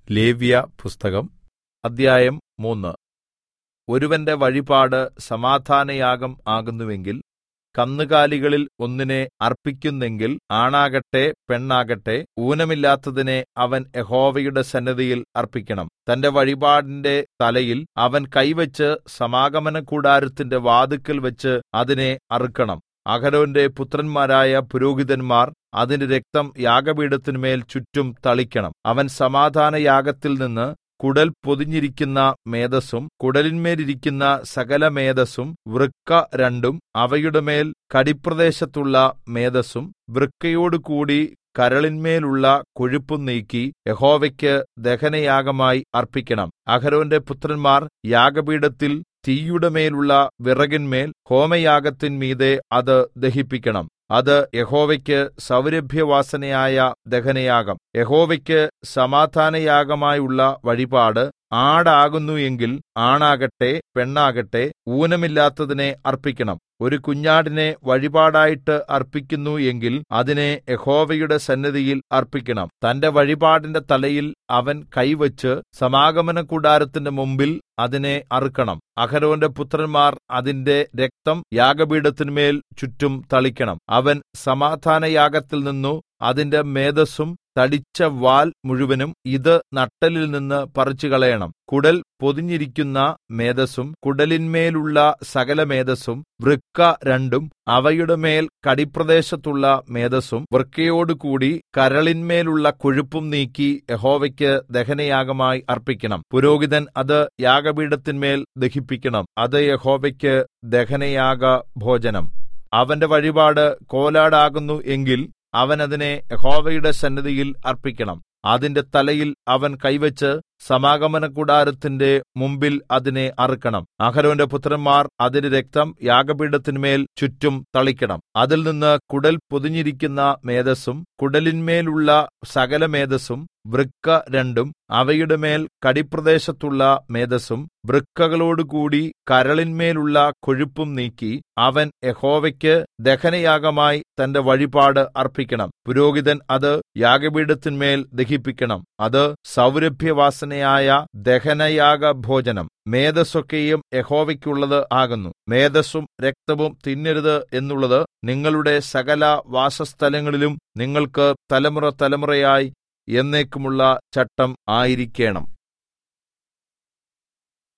ലേവ്യപുസ്തകം അദ്ധ്യായം 3. ഒരുവന്റെ വഴിപാട് സമാധാനയാഗം ആകുന്നുവെങ്കിൽ കന്നുകാലികളിൽ ഒന്നിനെ അർപ്പിക്കുന്നെങ്കിൽ, ആണാകട്ടെ പെണ്ണാകട്ടെ, ഊനമില്ലാത്തതിനെ അവൻ യഹോവയുടെ സന്നിധിയിൽ അർപ്പിക്കണം. തന്റെ വഴിപാടിന്റെ തലയിൽ അവൻ കൈവച്ച് സമാഗമനകൂടാരത്തിന്റെ വാതിൽക്കൽ വച്ച് അതിനെ അറുക്കണം. അഹരോന്റെ പുത്രന്മാരായ പുരോഹിതന്മാർ അതിന്റെ രക്തം യാഗപീഠത്തിന്മേൽ ചുറ്റും തളിക്കണം. അവൻ സമാധാനയാഗത്തിൽ നിന്ന് കുടൽ പൊതിഞ്ഞിരിക്കുന്ന മേദസ്സും കുടലിന്മേലിരിക്കുന്ന സകലമേദസ്സും, വൃക്ക രണ്ടും അവയുടെ മേൽ കടിപ്രദേശത്തുള്ള മേദസ്സും, വൃക്കയോടുകൂടി കരളിന്മേലുള്ള കൊഴുപ്പും നീക്കി യഹോവയ്ക്ക് ദഹനയാഗമായി അർപ്പിക്കണം. അഹരോന്റെ പുത്രന്മാർ യാഗപീഠത്തിൽ തീയുടെ മേലുള്ള വിറകിന്മേൽ ഹോമയാഗത്തിന്മീതെ അത് ദഹിപ്പിക്കണം. അത് യഹോവയ്ക്ക് സൗരഭ്യവാസനയായ ദഹനയാഗം. യഹോവയ്ക്ക് സമാധാനയാഗമായുള്ള വഴിപാട് ആടാകുന്നു എങ്കിൽ, ആണാകട്ടെ പെണ്ണാകട്ടെ, ഊനമില്ലാത്തതിനെ അർപ്പിക്കണം. ഒരു കുഞ്ഞാടിനെ വഴിപാടായിട്ട് അർപ്പിക്കുന്നു എങ്കിൽ അതിനെ യഹോവയുടെ സന്നിധിയിൽ അർപ്പിക്കണം. തന്റെ വഴിപാടിന്റെ തലയിൽ അവൻ കൈവച്ച് സമാഗമനകൂടാരത്തിന്റെ മുമ്പിൽ അതിനെ അറുക്കണം. അഹരോന്റെ പുത്രന്മാർ അതിന്റെ രക്തം യാഗപീഠത്തിന്മേൽ ചുറ്റും തളിക്കണം. അവൻ സമാധാനയാഗത്തിൽ നിന്നു അതിന്റെ മേദസ്സും തടിച്ച വാൽ മുഴുവനും ഇത് നട്ടെല്ലിൽ നിന്ന് പറിച്ചുകളയണം. കുടൽ പൊതിഞ്ഞിരിക്കുന്ന മേദസ്സും കുടലിന്മേലുള്ള സകലമേദസ്സും, വൃക്ക രണ്ടും അവയുടെ മേൽ കടിപ്രദേശത്തുള്ള മേദസ്സും, വൃക്കയോടുകൂടി കരളിന്മേലുള്ള കൊഴുപ്പും നീക്കി യഹോവയ്ക്ക് ദഹനയാഗമായി അർപ്പിക്കണം. പുരോഹിതൻ അത് യാഗപീഠത്തിന്മേൽ ദഹിപ്പിക്കണം. അത് യഹോവയ്ക്ക് ദഹനയാഗ ഭോജനം. അവന്റെ വഴിപാട് കോലാടാകുന്നു എങ്കിൽ അവൻ അതിനെ യഹോവയുടെ സന്നിധിയിൽ അർപ്പിക്കണം. അതിന്റെ തലയിൽ അവൻ കൈവച്ച് സമാഗമനകൂടാരത്തിന്റെ മുമ്പിൽ അതിനെ അറുക്കണം. അഹരോന്റെ പുത്രന്മാർ അതിന്റെ രക്തം യാഗപീഠത്തിന്മേൽ ചുറ്റും തളിക്കണം. അതിൽ നിന്ന് കുടൽ പൊതിഞ്ഞിരിക്കുന്ന മേദസ്സും കുടലിന്മേലുള്ള സകലമേദസ്സും, വൃക്ക രണ്ടും അവയുടെ മേൽ കടിപ്രദേശത്തുള്ള മേദസ്സും, വൃക്കകളോടുകൂടി കരളിന്മേലുള്ള കൊഴുപ്പും നീക്കി അവൻ യഹോവയ്ക്ക് ദഹനയാഗമായി തന്റെ വഴിപാട് അർപ്പിക്കണം. പുരോഹിതൻ അത് യാഗപീഠത്തിന്മേൽ ദഹിപ്പിക്കണം. അത് സൗരഭ്യവാസനയായ ദഹനയാഗ ഭോജനം. മേദസ്സൊക്കെയും യഹോവയ്ക്കുള്ളത് ആകുന്നു. മേദസ്സും രക്തവും തിന്നരുത് എന്നുള്ളത് നിങ്ങളുടെ സകല വാസസ്ഥലങ്ങളിലും നിങ്ങൾക്ക് തലമുറ തലമുറയായി എന്നേക്കുമുള്ള ചട്ടം ആയിരിക്കേണം.